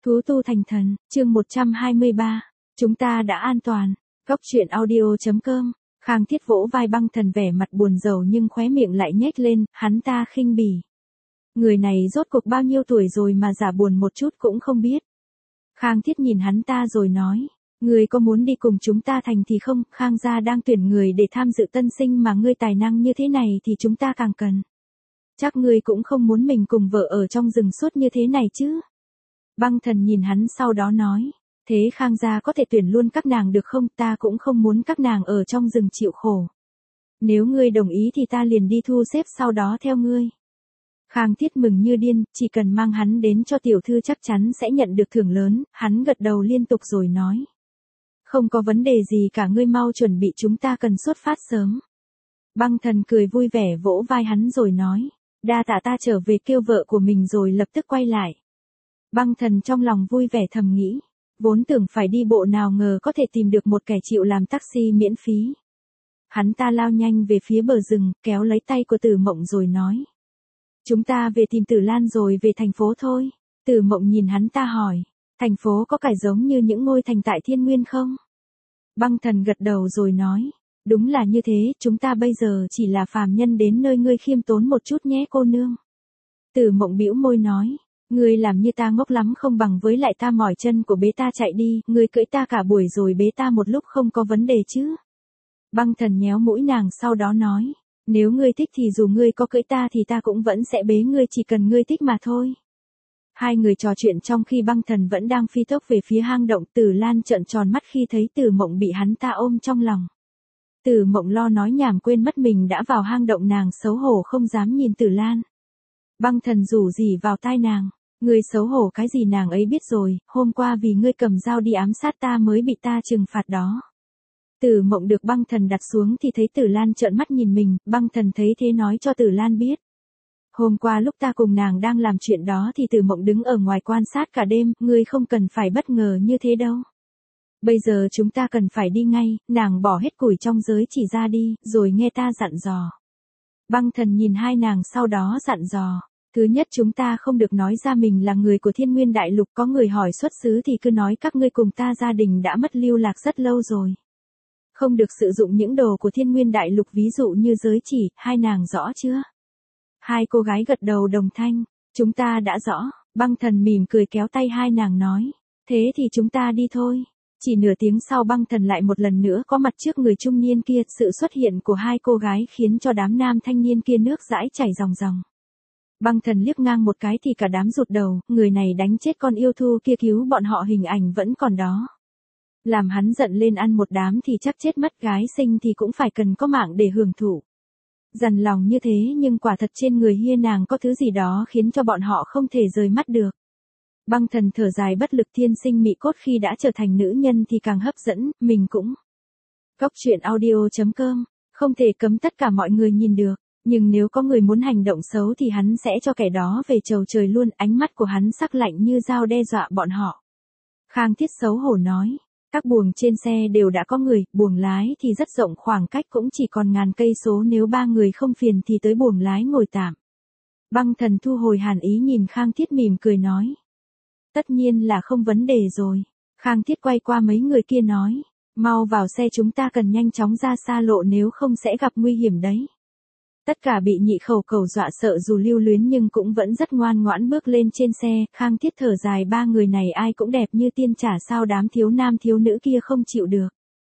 Thú tu thành thần, chương 123. Chúng ta đã an toàn. Góc truyện audio.com. Khang Thiết vỗ vai Băng Thần vẻ mặt buồn rầu nhưng khóe miệng lại nhếch lên, hắn ta khinh bỉ. Người này rốt cuộc bao nhiêu tuổi rồi mà giả buồn một chút cũng không biết. Khang Thiết nhìn hắn ta rồi nói, ngươi có muốn đi cùng chúng ta thành thì không, Khang gia đang tuyển người để tham dự tân sinh mà ngươi tài năng như thế này thì chúng ta càng cần. Chắc ngươi cũng không muốn mình cùng vợ ở trong rừng suốt như thế này chứ. Băng Thần nhìn hắn sau đó nói, thế Khang gia có thể tuyển luôn các nàng được không, ta cũng không muốn các nàng ở trong rừng chịu khổ. Nếu ngươi đồng ý thì ta liền đi thu xếp sau đó theo ngươi. Khang Thiết mừng như điên, chỉ cần mang hắn đến cho tiểu thư chắc chắn sẽ nhận được thưởng lớn, hắn gật đầu liên tục rồi nói. Không có vấn đề gì cả, ngươi mau chuẩn bị, chúng ta cần xuất phát sớm. Băng Thần cười vui vẻ vỗ vai hắn rồi nói, đa tạ, ta trở về kêu vợ của mình rồi lập tức quay lại. Băng Thần trong lòng vui vẻ thầm nghĩ, vốn tưởng phải đi bộ nào ngờ có thể tìm được một kẻ chịu làm taxi miễn phí. Hắn ta lao nhanh về phía bờ rừng, kéo lấy tay của Tử Mộng rồi nói. Chúng ta về tìm Tử Lan rồi về thành phố thôi. Tử Mộng nhìn hắn ta hỏi, thành phố có phải giống như những ngôi thành tại Thiên Nguyên không? Băng Thần gật đầu rồi nói, đúng là như thế, chúng ta bây giờ chỉ là phàm nhân đến nơi, ngươi khiêm tốn một chút nhé cô nương. Tử Mộng bĩu môi nói, ngươi làm như ta ngốc lắm không, bằng với lại ta mỏi chân của bế ta chạy đi, ngươi cưỡi ta cả buổi rồi bế ta một lúc không có vấn đề chứ. Băng Thần nhéo mũi nàng sau đó nói, nếu ngươi thích thì dù ngươi có cưỡi ta thì ta cũng vẫn sẽ bế ngươi, chỉ cần ngươi thích mà thôi. Hai người trò chuyện trong khi Băng Thần vẫn đang phi tốc về phía hang động. Tử Lan trợn tròn mắt khi thấy Tử Mộng bị hắn ta ôm trong lòng. Tử Mộng lo nói nhảm quên mất mình đã vào hang động, nàng xấu hổ không dám nhìn Tử Lan. Băng Thần rủ rỉ vào tai nàng, ngươi xấu hổ cái gì, nàng ấy biết rồi, hôm qua vì ngươi cầm dao đi ám sát ta mới bị ta trừng phạt đó. Tử Mộng được Băng Thần đặt xuống thì thấy Tử Lan trợn mắt nhìn mình, Băng Thần thấy thế nói cho Tử Lan biết. Hôm qua lúc ta cùng nàng đang làm chuyện đó thì Tử Mộng đứng ở ngoài quan sát cả đêm, ngươi không cần phải bất ngờ như thế đâu. Bây giờ chúng ta cần phải đi ngay, nàng bỏ hết củi trong giới chỉ ra đi, rồi nghe ta dặn dò. Băng Thần nhìn hai nàng sau đó dặn dò. Thứ nhất, chúng ta không được nói ra mình là người của Thiên Nguyên Đại Lục, có người hỏi xuất xứ thì cứ nói các ngươi cùng ta gia đình đã mất lưu lạc rất lâu rồi. Không được sử dụng những đồ của Thiên Nguyên Đại Lục, ví dụ như giới chỉ, hai nàng rõ chưa? Hai cô gái gật đầu đồng thanh, chúng ta đã rõ. Băng Thần mỉm cười kéo tay hai nàng nói, thế thì chúng ta đi thôi. Chỉ nửa tiếng sau Băng Thần lại một lần nữa có mặt trước người trung niên kia, sự xuất hiện của hai cô gái khiến cho đám nam thanh niên kia nước dãi chảy ròng ròng. Băng Thần liếc ngang một cái thì cả đám rụt đầu, người này đánh chết con yêu thú kia cứu bọn họ, hình ảnh vẫn còn đó. Làm hắn giận lên, ăn một đám thì chắc chết mất, gái sinh thì cũng phải cần có mạng để hưởng thụ. Dằn lòng như thế nhưng quả thật trên người hia nàng có thứ gì đó khiến cho bọn họ không thể rời mắt được. Băng Thần thở dài bất lực, thiên sinh mị cốt khi đã trở thành nữ nhân thì càng hấp dẫn, mình cũng. Góc truyện audio.com, không thể cấm tất cả mọi người nhìn được, nhưng nếu có người muốn hành động xấu thì hắn sẽ cho kẻ đó về chầu trời luôn, ánh mắt của hắn sắc lạnh như dao đe dọa bọn họ. Khang Thiết xấu hổ nói, các buồng trên xe đều đã có người, buồng lái thì rất rộng, khoảng cách cũng chỉ còn ngàn cây số, nếu ba người không phiền thì tới buồng lái ngồi tạm. Băng Thần thu hồi hàn ý nhìn Khang Thiết mỉm cười nói. Tất nhiên là không vấn đề rồi. Khang Thiết quay qua mấy người kia nói, mau vào xe, chúng ta cần nhanh chóng ra xa lộ nếu không sẽ gặp nguy hiểm đấy. Tất cả bị Nhị Khẩu Cẩu dọa sợ, dù lưu luyến nhưng cũng vẫn rất ngoan ngoãn bước lên trên xe. Khang Thiết thở dài, ba người này ai cũng đẹp như tiên, chả sao đám thiếu nam thiếu nữ kia không chịu được.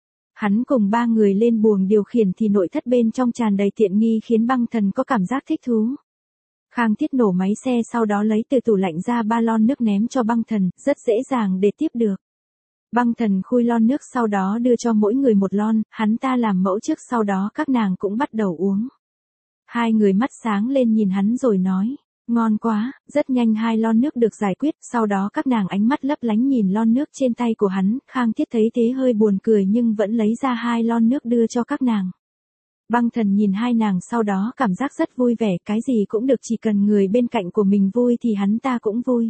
Hắn cùng ba người lên buồng điều khiển thì nội thất bên trong tràn đầy tiện nghi khiến Băng Thần có cảm giác thích thú. Khang Thiết nổ máy xe, sau đó lấy từ tủ lạnh ra 3 lon nước ném cho Băng Thần, rất dễ dàng để tiếp được. Băng Thần khui lon nước sau đó đưa cho mỗi người một lon, hắn ta làm mẫu trước sau đó các nàng cũng bắt đầu uống. Hai người mắt sáng lên nhìn hắn rồi nói, ngon quá. Rất nhanh 2 lon nước được giải quyết, sau đó các nàng ánh mắt lấp lánh nhìn lon nước trên tay của hắn. Khang Thiết thấy thế hơi buồn cười nhưng vẫn lấy ra 2 lon nước đưa cho các nàng. Băng Thần nhìn hai nàng sau đó cảm giác rất vui vẻ, cái gì cũng được, chỉ cần người bên cạnh của mình vui thì hắn ta cũng vui.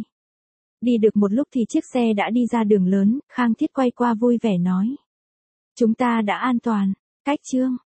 Đi được một lúc thì chiếc xe đã đi ra đường lớn, Khang Thiết quay qua vui vẻ nói, chúng ta đã an toàn. Cách chương